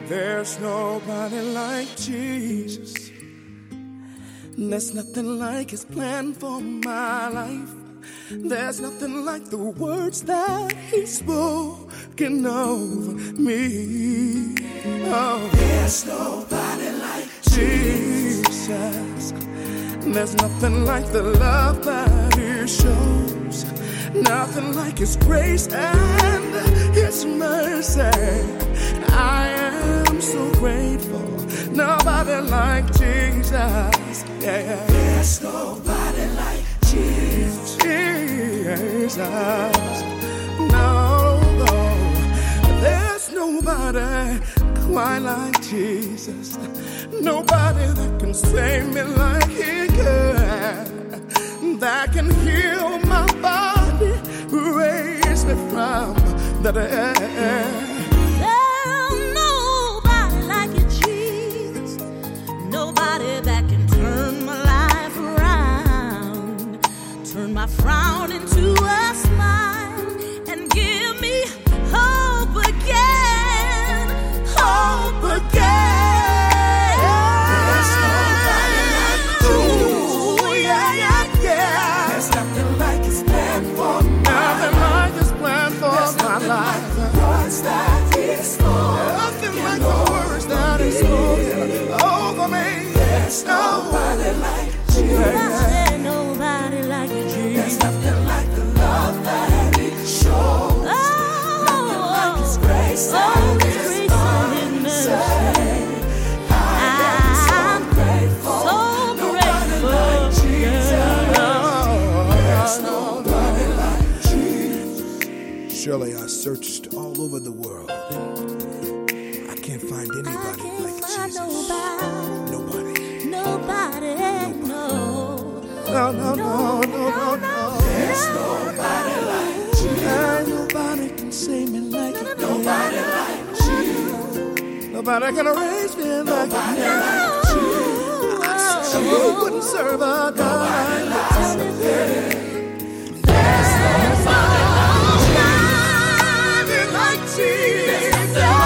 There's nobody like Jesus. There's nothing like his plan for my life. There's nothing like the words that he's spoken over me. Oh, there's nobody like Jesus. There's nothing like the love that he shows. Nothing like his grace and his mercy. I am so grateful. Nobody like Jesus. Yeah. There's nobody like Jesus. No, there's nobody quite like Jesus. Nobody that can save me like he can. That can heal my body, raise me from the dead. Nobody that can turn my life around, turn my frown into a smile, and give me hope again, hope again. There's nobody like Jesus. Ooh, yeah. There's nothing like his plan for me. Nothing like his plan for my life. Words that he spoke. Nothing like the words that he spoke over me. There's nobody like Jesus. Nobody like you, Jesus. There's nothing like the love that he shows. Nothing like his grace and his mercy. I am so grateful. Nobody like Jesus. There's nobody like Jesus. Surely I searched all over the world. I can't find anybody like Jesus. Nobody, No. There's nobody like Jesus. Nobody can save me like you. Nobody like Jesus. Nobody can raise me like you. I wouldn't serve a God like you. There's nobody like Jesus.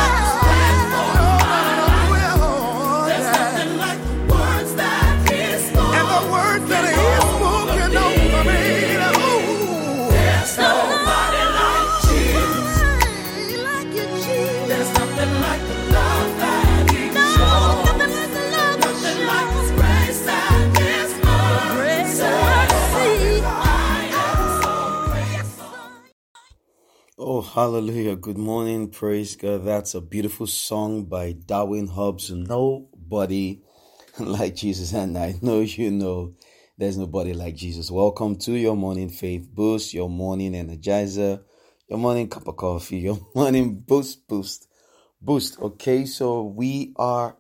Oh, hallelujah. Good morning. Praise God. That's a beautiful song by Darwin Hobbs. Nobody like Jesus. And I know you know there's nobody like Jesus. Welcome to your morning faith boost, your morning energizer, your morning cup of coffee, your morning boost. Okay, so we are,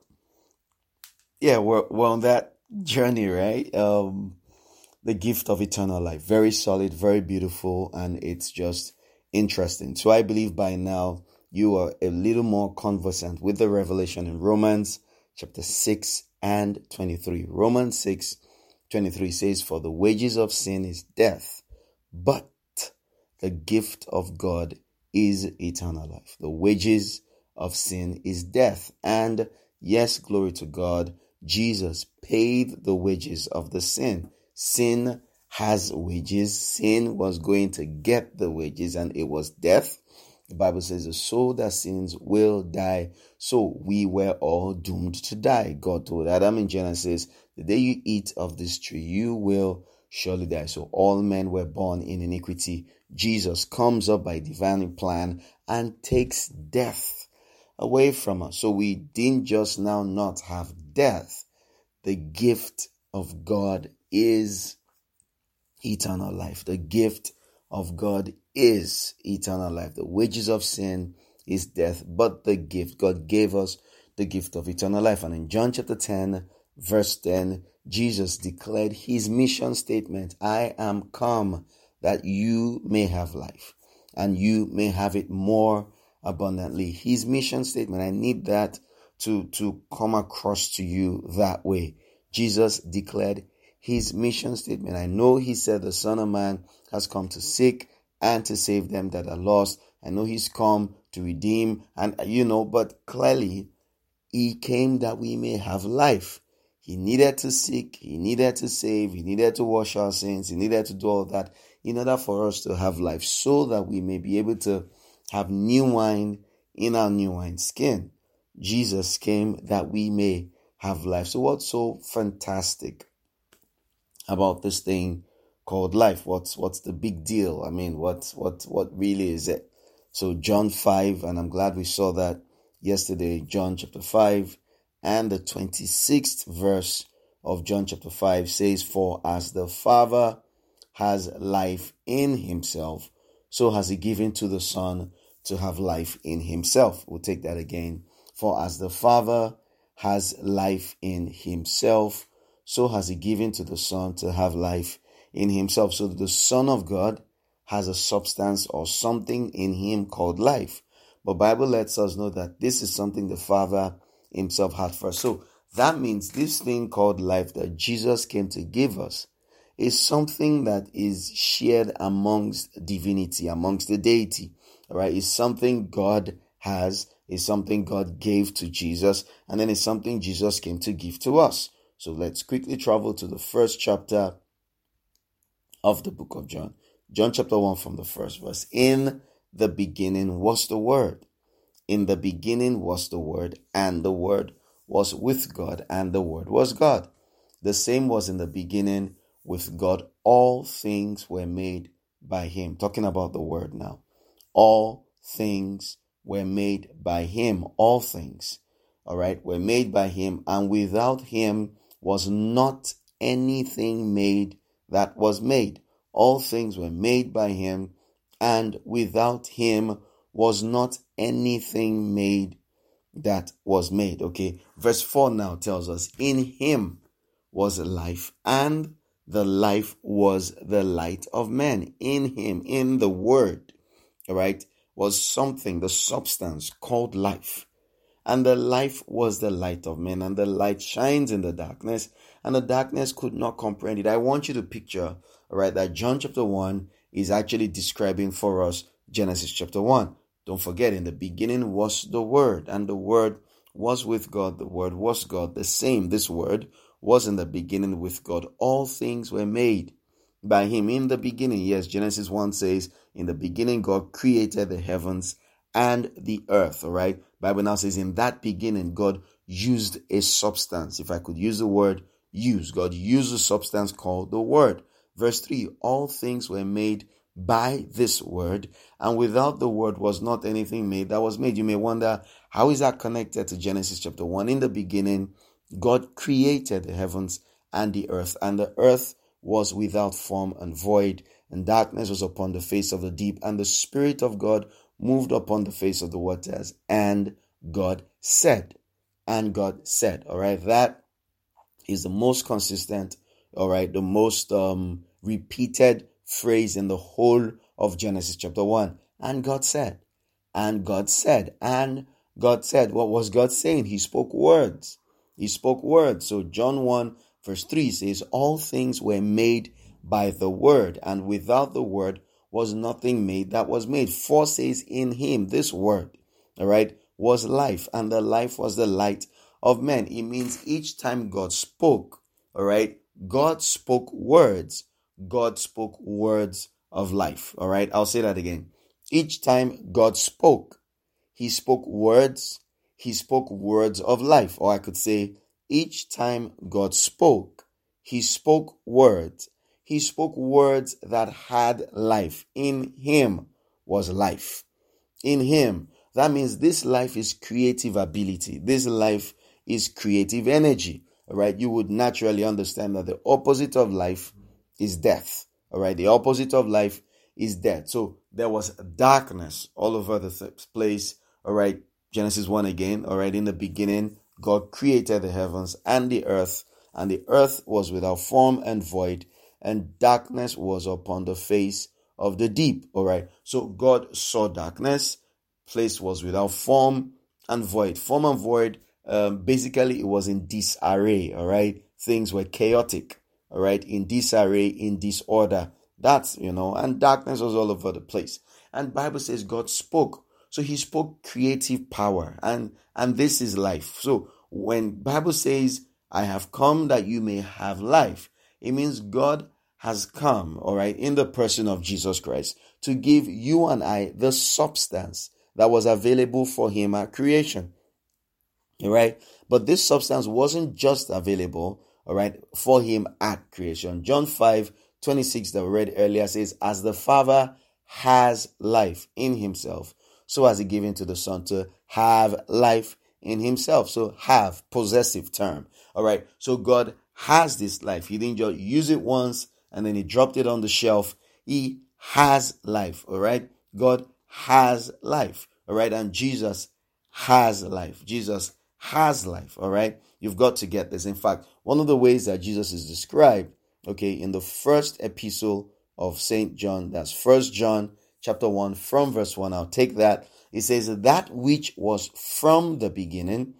we're on that journey, right? The gift of eternal life. Very solid, very beautiful, and it's just interesting. So I believe by now you are a little more conversant with the revelation in Romans chapter 6 and 23. Romans 6:23 says, "For the wages of sin is death, but the gift of God is eternal life." The wages of sin is death. And yes, glory to God, Jesus paid the wages of the sin. Sin has wages. Sin was going to get the wages, and it was death. The Bible says the soul that sins will die. So we were all doomed to die. God told Adam in Genesis, the day you eat of this tree, you will surely die. So all men were born in iniquity. Jesus comes up by divine plan and takes death away from us. So we didn't just now not have death. The gift of God is eternal life. The gift of God is eternal life. The wages of sin is death, but the gift, God gave us the gift of eternal life. And in John chapter 10, verse 10, Jesus declared his mission statement, "I am come that you may have life and you may have it more abundantly." His mission statement, I need that to come across to you that way. Jesus declared his mission statement. I know he said the Son of Man has come to seek and to save them that are lost. I know he's come to redeem, and but clearly He came that we may have life. He needed to seek, he needed to save, he needed to wash our sins, he needed to do all that in order for us to have life, so that we may be able to have new wine in our new wine skin. Jesus came that we may have life. So what's so fantastic about this thing called life? What's the big deal? I mean, what really is it? So John 5, and I'm glad we saw that yesterday, John chapter 5 and the 26th verse of John chapter 5 says, "For as the Father has life in himself, so has he given to the Son to have life in himself." We'll take that again. "For as the Father has life in himself, so has he given to the Son to have life in himself." So the Son of God has a substance or something in him called life. But Bible lets us know that this is something the Father himself had first. So that means this thing called life that Jesus came to give us is something that is shared amongst divinity, amongst the deity. All right, it's something God has, it's something God gave to Jesus, and then it's something Jesus came to give to us. So let's quickly travel to the first chapter of the book of John. John chapter 1 from the first verse. "In the beginning was the Word. In the beginning was the Word, and the Word was with God, and the Word was God. The same was in the beginning with God. All things were made by him." Talking about the Word now. All things were made by him. All things, all right, were made by him, and without him was not anything made that was made. All things were made by him, and without him was not anything made that was made. Okay, verse 4 now tells us, "In him was life, and the life was the light of men." In him, in the Word, all right, was something, the substance called life. "And the life was the light of men, and the light shines in the darkness, and the darkness could not comprehend it." I want you to picture, all right, that John chapter 1 is actually describing for us Genesis chapter 1. Don't forget, in the beginning was the Word, and the Word was with God. The Word was God. The same, this Word, was in the beginning with God. All things were made by him. In the beginning, yes, Genesis 1 says, in the beginning God created the heavens and the earth, all right? Bible now says in that beginning God used a substance. If I could use the word use, God used a substance called the Word. Verse 3, "All things were made by this Word, and without the Word was not anything made that was made." You may wonder, how is that connected to Genesis chapter 1? In the beginning, God created the heavens and the earth was without form and void, and darkness was upon the face of the deep, and the Spirit of God moved upon the face of the waters, and God said. And God said, all right, that is the most consistent, all right, the most repeated phrase in the whole of Genesis chapter 1. And God said, and God said, and God said. What was God saying? He spoke words. He spoke words. So John 1 verse 3 says, "All things were made by the Word, and without the Word was nothing made that was made." 4 says, "In him," this Word, all right, "was life, and the life was the light of men." It means each time God spoke, all right, God spoke words. God spoke words of life. All right, I'll say that again. Each time God spoke, he spoke words. He spoke words of life. Or I could say, each time God spoke, he spoke words. He spoke words that had life. In him was life. In him. That means this life is creative ability. This life is creative energy. All right. You would naturally understand that the opposite of life is death. All right. The opposite of life is death. So there was darkness all over the place. All right. Genesis 1 again. All right. In the beginning, God created the heavens and the earth was without form and void, and darkness was upon the face of the deep. All right. So God saw darkness. Place was without form and void. Form and void, basically it was in disarray. All right. Things were chaotic. All right. In disarray, in disorder. That's, and darkness was all over the place. And Bible says God spoke. So he spoke creative power, and this is life. So when Bible says, I have come that you may have life, it means God has come, all right, in the person of Jesus Christ to give you and I the substance that was available for him at creation. All right. But this substance wasn't just available, all right, for him at creation. John 5:26 that we read earlier says, as the Father has life in himself, so has he given to the Son to have life in himself. So have, possessive term. All right. So God has this life. He didn't just use it once and then he dropped it on the shelf. He has life. All right. God has life. All right. And Jesus has life. Jesus has life. All right. You've got to get this. In fact, one of the ways that Jesus is described, okay, in the first epistle of St. John, that's 1 John chapter 1 from verse 1. I'll take that. It says, that which was from the beginning,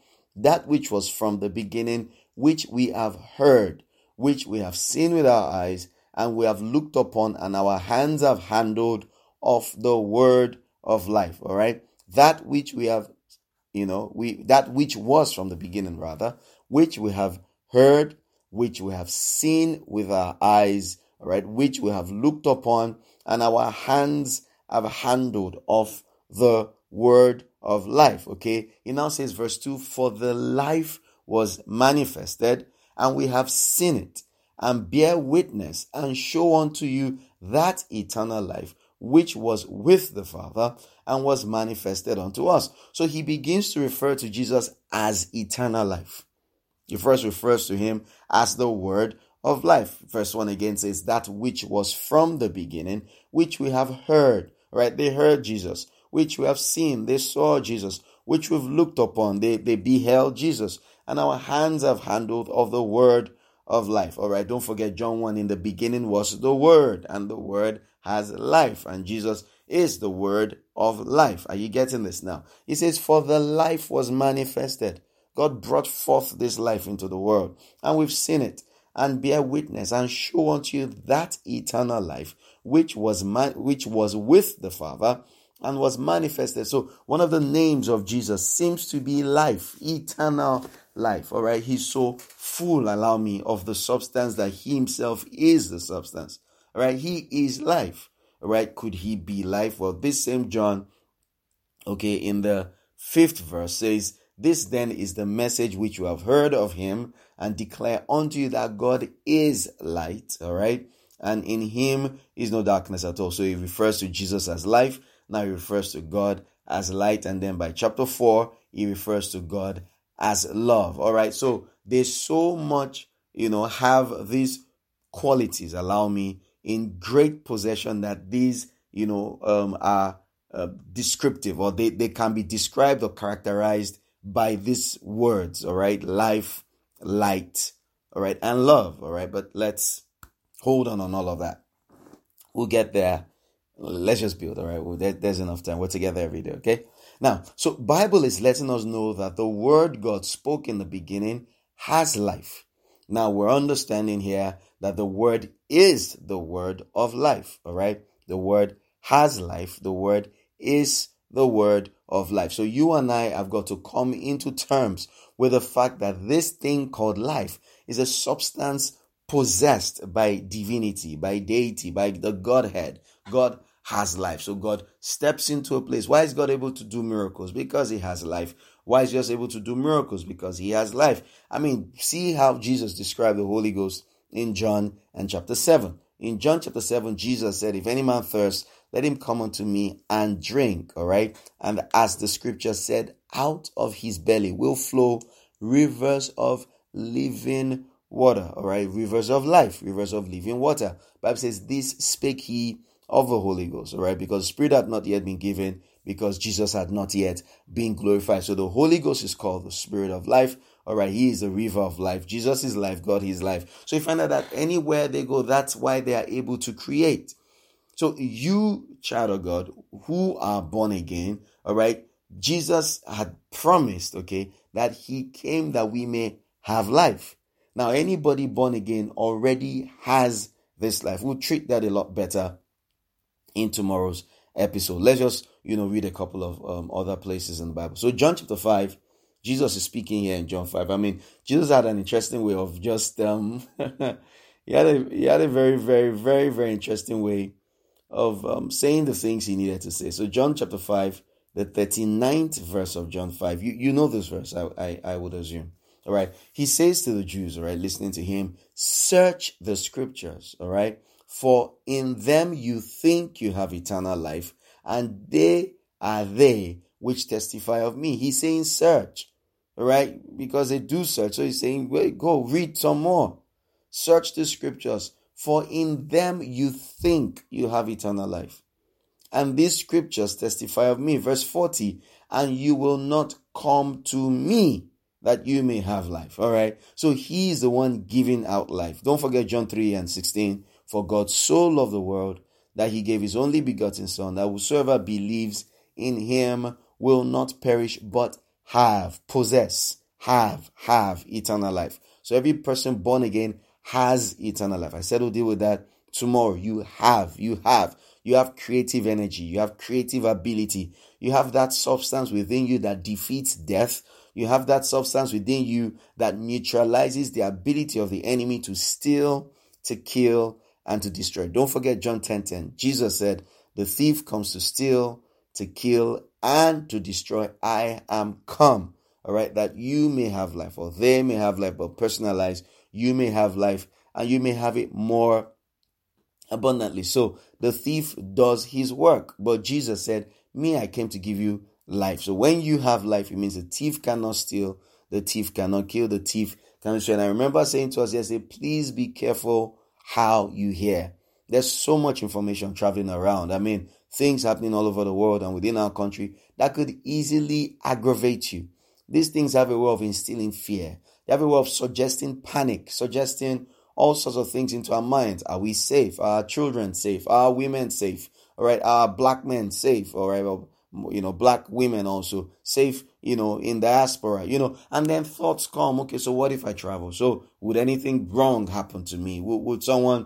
which we have heard, which we have seen with our eyes, and we have looked upon, and our hands have handled of the word of life. All right. That which we have, that which was from the beginning, rather, which we have heard, which we have seen with our eyes, all right, which we have looked upon, and our hands have handled of the word of life. Okay. He now says, verse 2, for the life was manifested, and we have seen it, and bear witness, and show unto you that eternal life, which was with the Father, and was manifested unto us. So he begins to refer to Jesus as eternal life. He first refers to him as the word of life. Verse 1 again says, that which was from the beginning, which we have heard. Right? They heard Jesus. Which we have seen. They saw Jesus. Which we've looked upon. They beheld Jesus. And our hands have handled of the word of life. All right. Don't forget John 1. In the beginning was the word, and the word has life. And Jesus is the word of life. Are you getting this now? He says, for the life was manifested. God brought forth this life into the world, and we've seen it, and bear witness, and show unto you that eternal life, which was with the Father, and was manifested. So one of the names of Jesus seems to be life, eternal life. All right. He's so full, allow me, of the substance that he himself is the substance. All right. He is life. All right. Could he be life? Well, this same John, okay, in the 5th verse says, this then is the message which you have heard of him, and declare unto you that God is light. All right. And in him is no darkness at all. So he refers to Jesus as life. Now he refers to God as light. And then by chapter 4, he refers to God as love. All right. So they so much, have these qualities, allow me, in great possession that these, are descriptive, or they can be described or characterized by these words. All right. Life, light, all right, and love. All right. But let's hold on all of that. We'll get there. Let's just build. All right. There's enough time. We're together every day. Okay. Now, so Bible is letting us know that the word God spoke in the beginning has life. Now we're understanding here that the word is the word of life. All right. The word has life. The word is the word of life. So you and I have got to come into terms with the fact that this thing called life is a substance possessed by divinity, by deity, by the Godhead. God has life. So God steps into a place. Why is God able to do miracles? Because he has life. Why is he just able to do miracles? Because he has life. I mean, see how Jesus described the Holy Ghost in John and chapter 7. In John chapter 7, Jesus said, if any man thirst, let him come unto me and drink. All right. And as the scripture said, out of his belly will flow rivers of living water. All right. Rivers of life, rivers of living water. Bible says, this spake he of the Holy Ghost. All right. Because the Spirit had not yet been given, because Jesus had not yet been glorified. So the Holy Ghost is called the Spirit of life. All right. He is the river of life. Jesus is life. God is life. So you find out that anywhere they go, that's why they are able to create. So you, child of God, who are born again, all right, Jesus had promised, okay, that he came that we may have life. Now, anybody born again already has this life. We'll treat that a lot better in tomorrow's episode. Let's just read a couple of other places in the Bible. So John chapter 5, Jesus is speaking here in John 5. I mean, Jesus had an interesting way of just, he had a very, very, very, very interesting way of saying the things he needed to say. So John chapter 5, the 39th verse of John 5, you know this verse, I would assume. All right. He says to the Jews, all right, listening to him, search the scriptures, all right, for in them you think you have eternal life, and they are they which testify of me. He's saying search, all right, because they do search. So he's saying, wait, go read some more. Search the scriptures, for in them you think you have eternal life. And these scriptures testify of me. Verse 40, and you will not come to me that you may have life. All right. So he is the one giving out life. Don't forget John 3:16. For God so loved the world that he gave his only begotten son, that whosoever believes in him will not perish, but possess eternal life. So every person born again has eternal life. I said we'll deal with that tomorrow. You have creative energy. You have creative ability. You have that substance within you that defeats death. You have that substance within you that neutralizes the ability of the enemy to steal, to kill, and to destroy. Don't forget John 10:10. Jesus said, the thief comes to steal, to kill, and to destroy. I am come, all right, that you may have life, or they may have life, but personalized, you may have life, and you may have it more abundantly. So the thief does his work, but Jesus said, me, I came to give you life. So when you have life, it means the thief cannot steal, the thief cannot kill, the thief cannot destroy. And I remember saying to us yesterday, please be careful how you hear. There's so much information traveling around. I mean, things happening all over the world and within our country that could easily aggravate you. These things have a way of instilling fear. They have a way of suggesting panic, suggesting all sorts of things into our minds. Are we safe? Are our children safe? Are our women safe? All right. Are black men safe? All right. Well, black women also safe, in diaspora, and then thoughts come. Okay, so what if I travel? So would anything wrong happen to me? Would someone,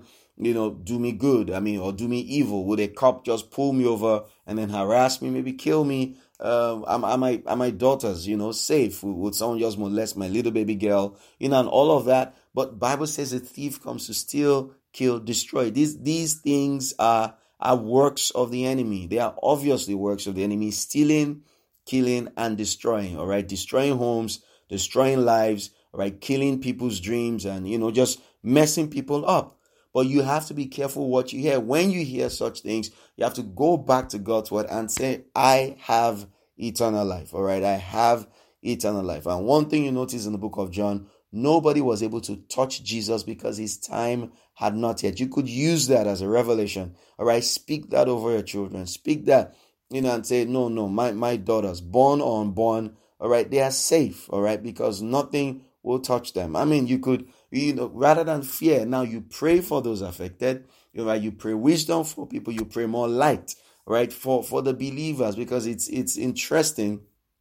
do me good? I mean, or do me evil? Would a cop just pull me over and then harass me, maybe kill me? Are my daughters, safe? Would someone just molest my little baby girl? And all of that. But Bible says a thief comes to steal, kill, destroy. These things are works of the enemy. They are obviously works of the enemy, stealing, killing, and destroying. All right, destroying homes, destroying lives, all right, killing people's dreams, and just messing people up. But you have to be careful what you hear. When you hear such things, you have to go back to God's word and say, I have eternal life. All right, I have eternal life. And one thing you notice in the book of John, nobody was able to touch Jesus because his time had not yet. You could use that as a revelation. All right, speak that over your children. Speak that, and say, no, my daughters, born or unborn, all right, they are safe, all right, because nothing will touch them. I mean, you could, rather than fear, now you pray for those affected. Right, you pray wisdom for people. You pray more light, right, for the believers, because it's interesting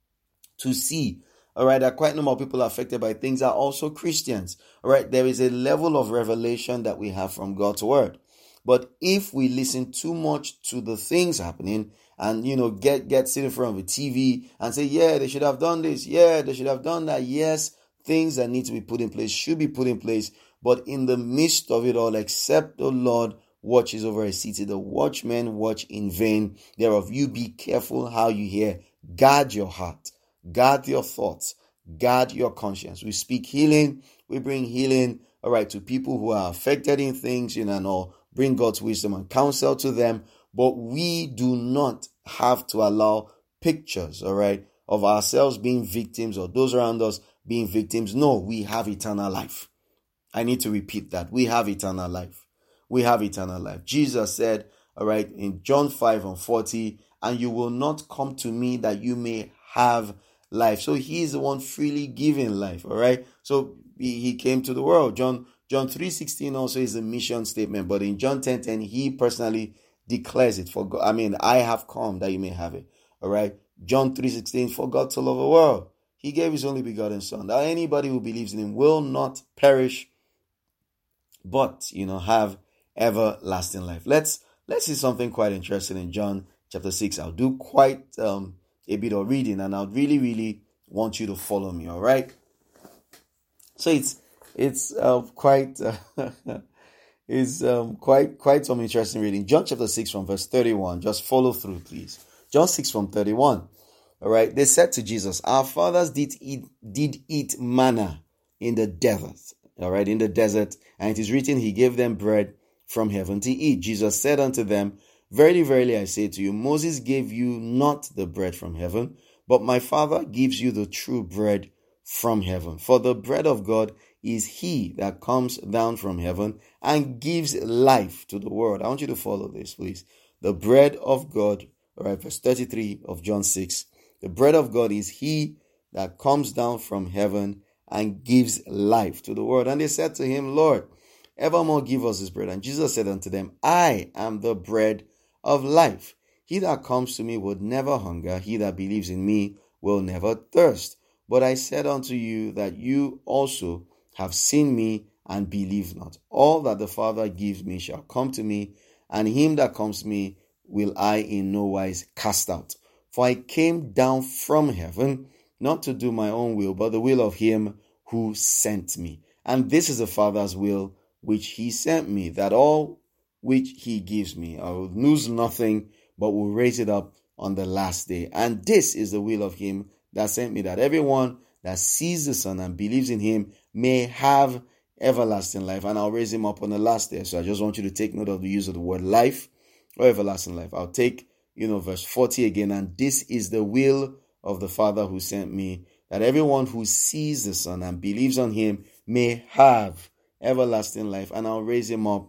to see. All right, that quite a number of people affected by things are also Christians. All right, there is a level of revelation that we have from God's word. But if we listen too much to the things happening and, get sit in front of a TV and say, yeah, they should have done this. Yeah, they should have done that. Yes, things that need to be put in place should be put in place. But in the midst of it all, except the Lord watches over a city, the watchmen watch in vain. Thereof, you be careful how you hear. Guard your heart. Guard your thoughts, guard your conscience. We speak healing, we bring healing, all right, to people who are affected in things, and all, bring God's wisdom and counsel to them. But we do not have to allow pictures, all right, of ourselves being victims or those around us being victims. No, we have eternal life. I need to repeat that. We have eternal life. We have eternal life. Jesus said, all right, in John 5:40, and you will not come to me that you may have life. So he is the one freely giving life. All right. So he came to the world. John 3:16 also is a mission statement. But in John 10:10, he personally declares it. For God, I have come that you may have it. All right. John 3:16, for God to love the world, he gave his only begotten son, that anybody who believes in him will not perish, but have everlasting life. Let's see something quite interesting in John chapter 6. I'll do quite a bit of reading, and I'll really, really want you to follow me, all right? So it's quite some interesting reading. John chapter 6 from verse 31. Just follow through, please. John 6 from 31. All right. They said to Jesus, our fathers did eat manna in the desert. All right, in the desert, and it is written, he gave them bread from heaven to eat. Jesus said unto them, verily, verily, I say to you, Moses gave you not the bread from heaven, but my Father gives you the true bread from heaven. For the bread of God is he that comes down from heaven and gives life to the world. I want you to follow this, please. The bread of God, all right, verse 33 of John 6. The bread of God is he that comes down from heaven and gives life to the world. And they said to him, Lord, evermore give us this bread. And Jesus said unto them, I am the bread of life. He that comes to me would never hunger. He that believes in me will never thirst. But I said unto you that you also have seen me and believe not. All that the Father gives me shall come to me, and him that comes to me will I in no wise cast out. For I came down from heaven, not to do my own will, but the will of him who sent me. And this is the Father's will which he sent me, that all which he gives me, I will lose nothing, but will raise it up on the last day. And this is the will of him that sent me, that everyone that sees the Son and believes in him may have everlasting life, and I'll raise him up on the last day. So I just want you to take note of the use of the word life or everlasting life. I'll take, verse 40 again. And this is the will of the Father who sent me, that everyone who sees the Son and believes on him may have everlasting life, and I'll raise him up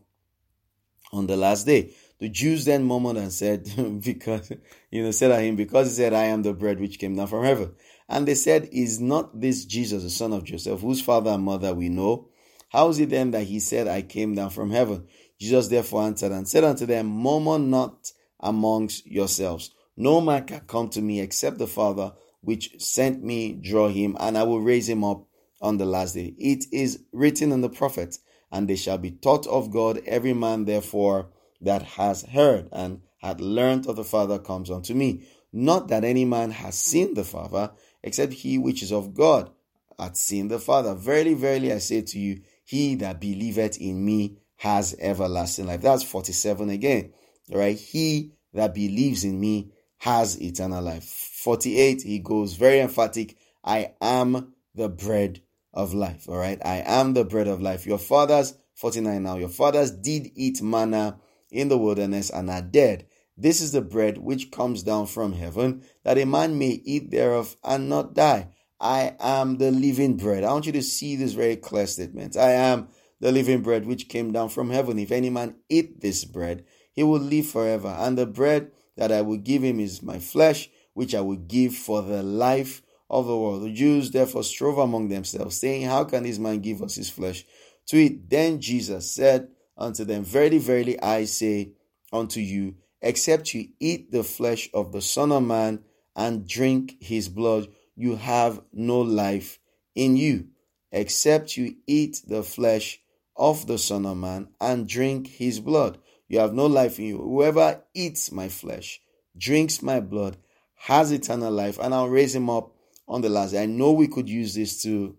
on the last day. The Jews then murmured and said, said at him, because he said, I am the bread which came down from heaven. And they said, is not this Jesus, the son of Joseph, whose father and mother we know? How is it then that he said, I came down from heaven? Jesus therefore answered and said unto them, murmur not amongst yourselves. No man can come to me except the Father which sent me draw him, and I will raise him up on the last day. It is written in the prophets, and they shall be taught of God. Every man therefore that has heard and hath learned of the Father comes unto me. Not that any man has seen the Father, except he which is of God hath seen the Father. Verily, verily, I say to you, he that believeth in me has everlasting life. That's 47 again. All right. He that believes in me has eternal life. 48, he goes very emphatic. I am the bread of life. All right. I am the bread of life. Your fathers, 49 now, your fathers did eat manna in the wilderness and are dead. This is the bread which comes down from heaven, that a man may eat thereof and not die. I am the living bread. I want you to see this very clear statement. I am the living bread which came down from heaven. If any man eat this bread, he will live forever. And the bread that I will give him is my flesh, which I will give for the life of the world. The Jews therefore strove among themselves, saying, how can this man give us his flesh to eat? Then Jesus said unto them, verily, verily, I say unto you, except you eat the flesh of the Son of Man and drink his blood, you have no life in you. Except you eat the flesh of the Son of Man and drink his blood, you have no life in you. Whoever eats my flesh, drinks my blood, has eternal life, and I'll raise him up on the last day. I know we could use this to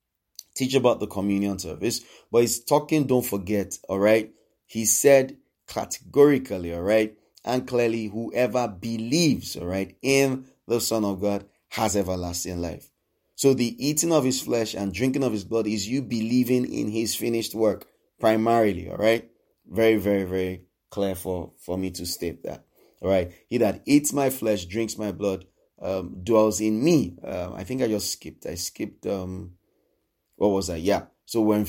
teach about the communion service, but he's talking, don't forget, all right? He said categorically, all right, and clearly, whoever believes, all right, in the Son of God has everlasting life. So the eating of his flesh and drinking of his blood is you believing in his finished work primarily, all right? Very, very, very clear for me to state that, all right? He that eats my flesh, drinks my blood, dwells in me. I think I skipped, what was that? Yeah. So we're in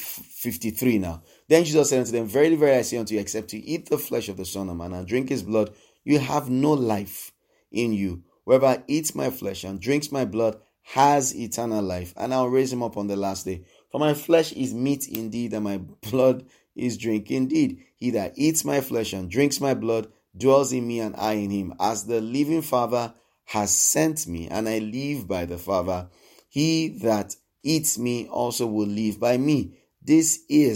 53 now. Then Jesus said unto them, verily, verily, I say unto you, except you eat the flesh of the Son of Man and drink his blood, you have no life in you. Whoever eats my flesh and drinks my blood has eternal life, and I'll raise him up on the last day. For my flesh is meat indeed, and my blood is drink indeed. He that eats my flesh and drinks my blood dwells in me, and I in him. As the living Father has sent me, and I live by the Father, he that eats me also will live by me. This is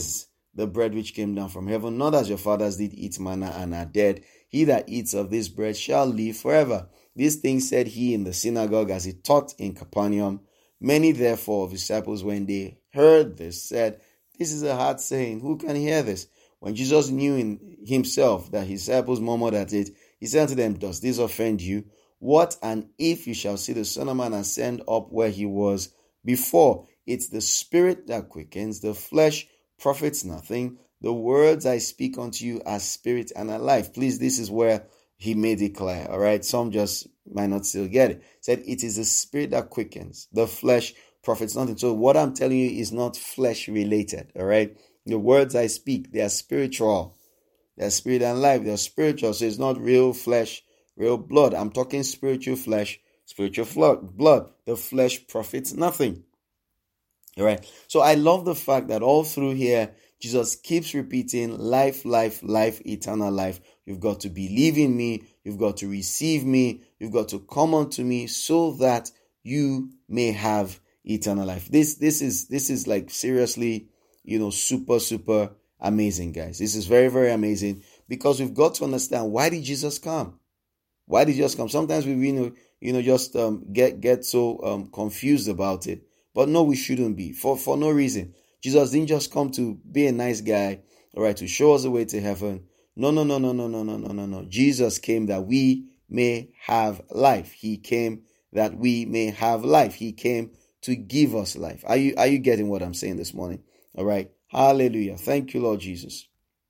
the bread which came down from heaven, not as your fathers did eat manna and are dead. He that eats of this bread shall live forever. These things said he in the synagogue as he taught in Capernaum. Many therefore of his disciples, when they heard this, said, this is a hard saying. Who can hear this? When Jesus knew in himself that his disciples murmured at it, he said unto them, does this offend you? What and if you shall see the Son of Man ascend up where he was before? It's the spirit that quickens, the flesh profits nothing. The words I speak unto you are spirit and are life. Please, this is where he made it clear. All right. Some just might not still get it. Said it is the spirit that quickens. The flesh profits nothing. So what I'm telling you is not flesh related. All right. The words I speak, they are spiritual. They're spirit and life. They're spiritual. So it's not real flesh, real blood. I'm talking spiritual flesh, spiritual blood. The flesh profits nothing. All right. So I love the fact that all through here, Jesus keeps repeating life, life, life, eternal life. You've got to believe in me. You've got to receive me. You've got to come unto me so that you may have eternal life. This is like seriously, super amazing, guys. This is very, very amazing because we've got to understand, why did Jesus come? Why did Jesus come? Sometimes we, just get so confused about it. But no, we shouldn't be. For no reason. Jesus didn't just come to be a nice guy, all right, to show us the way to heaven. No. Jesus came that we may have life. He came that we may have life. He came to give us life. Are you getting what I'm saying this morning? All right. Hallelujah. Thank you, Lord Jesus.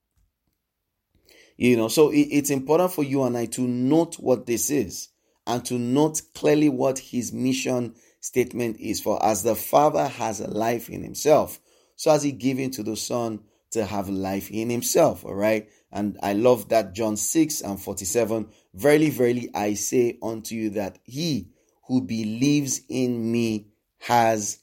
So it's important for you and I to note what this is and to note clearly what his mission statement is. For as the Father has a life in himself, so has he given to the Son to have life in himself. All right. And I love that John 6:47. Verily, verily, I say unto you that he who believes in me has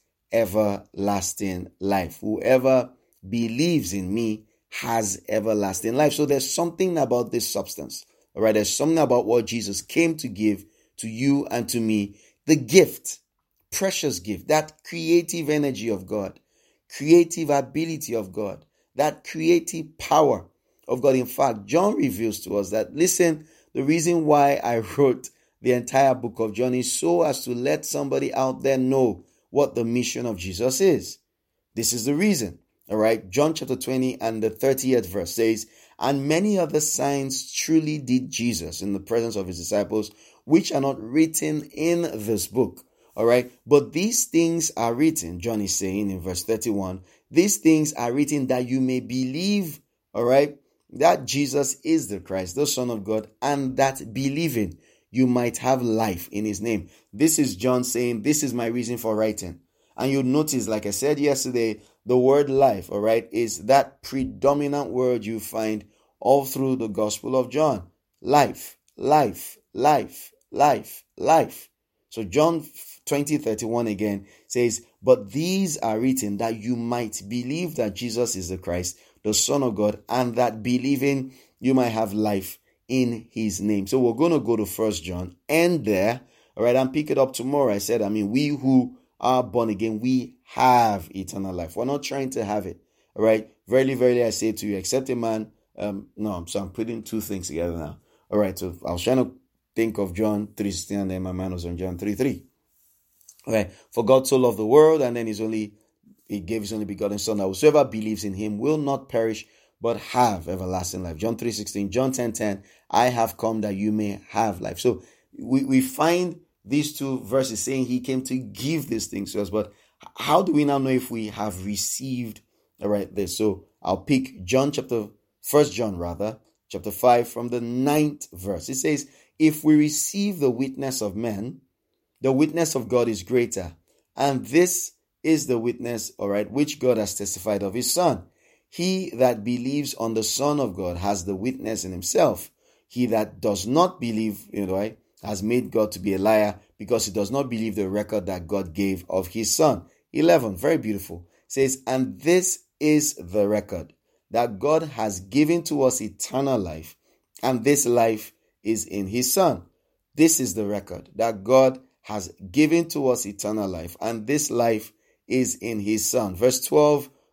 everlasting life. Whoever believes in me has everlasting life. So there's something about this substance. All right. There's something about what Jesus came to give to you and to me. The gift, precious gift, that creative energy of God, creative ability of God, that creative power of God. In fact, John reveals to us that, listen, the reason why I wrote the entire book of John is so as to let somebody out there know what the mission of Jesus is. This is the reason. All right. John chapter 20 and the 30th verse says, and many other signs truly did Jesus in the presence of his disciples, which are not written in this book. All right. But these things are written, John is saying in verse 31, these things are written that you may believe, all right, that Jesus is the Christ, the Son of God, and that believing you might have life in his name. This is John saying, this is my reason for writing. And you'll notice, like I said yesterday, the word life, all right, is that predominant word you find all through the Gospel of John. Life, life, life, life, life. So John 20:31 again says, but these are written that you might believe that Jesus is the Christ, the Son of God, and that believing you might have life in his name. So we're going to go to 1 John and there, all right, and pick it up tomorrow. I said, we who are born again, we have eternal life. We're not trying to have it, all right? Verily, verily, I say to you, except a man, I'm putting two things together now. All right, so I was trying to think of John 3:16 and then my mind was on John 3:3. Okay, for God so loved the world, and then he gave his only begotten Son, that whosoever believes in him will not perish, but have everlasting life. John 3:16, John 10:10, I have come that you may have life. So we find these two verses saying he came to give these things to us. But how do we now know if we have received, all right, this? So I'll pick 1 John chapter 5 from the 9th verse. It says, if we receive the witness of men, the witness of God is greater. And this is the witness, all right, which God has testified of his Son. He that believes on the Son of God has the witness in himself. He that does not believe, right, has made God to be a liar, because he does not believe the record that God gave of his Son. 11, very beautiful. Says, and this is the record, that God has given to us eternal life, and this life is in his Son. This is the record, that God has given to us eternal life, and this life is in his Son. Verse 12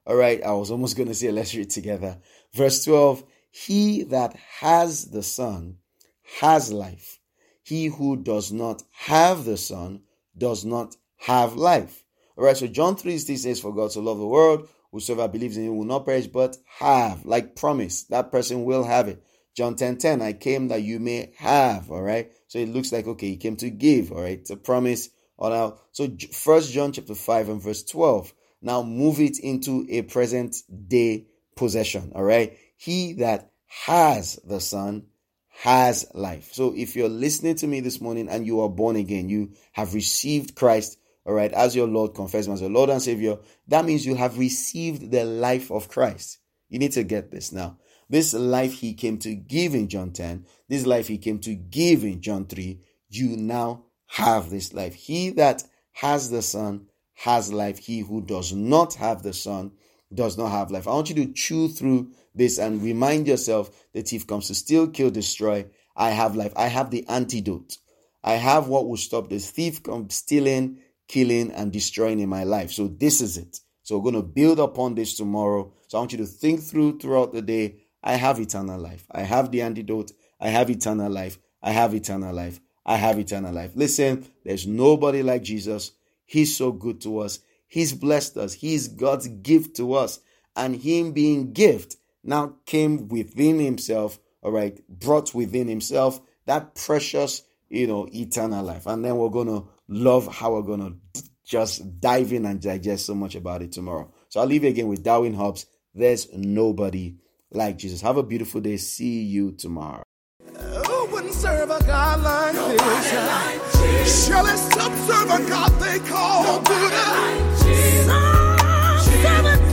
All right, I was almost going to say, let's read together. Verse 12, he that has the Son has life. He who does not have the Son does not have life. All right, so John 3:6 says, for God so loved the world, whosoever believes in him will not perish, but have, like promise, that person will have it. John 10:10, I came that you may have, all right? So it looks like, okay, he came to give, all right? It's a promise. So 1 John chapter 5 and verse 12, now move it into a present day possession, all right? He that has the Son has life. So if you're listening to me this morning and you are born again, you have received Christ, all right, as your Lord, confess him as your Lord and Savior, that means you have received the life of Christ. You need to get this now. This life he came to give in John 10, this life he came to give in John 3, you now have this life. He that has the Son has life. He who does not have the Son does not have life. I want you to chew through this and remind yourself, the thief comes to steal, kill, destroy. I have life. I have the antidote. I have what will stop the thief from stealing, killing, and destroying in my life. So this is it. So we're going to build upon this tomorrow. So I want you to think throughout the day. I have eternal life. I have the antidote. I have eternal life. I have eternal life. I have eternal life. Listen, there's nobody like Jesus. He's so good to us. He's blessed us. He's God's gift to us. And him being gift now came within himself, all right, brought within himself that precious, eternal life. And then we're going to love how we're going to just dive in and digest so much about it tomorrow. So I'll leave you again with Darwin Hobbs. There's nobody like Jesus. Have a beautiful day. See you tomorrow. Who wouldn't serve a God like this? Surely some serve a God they call Buddha.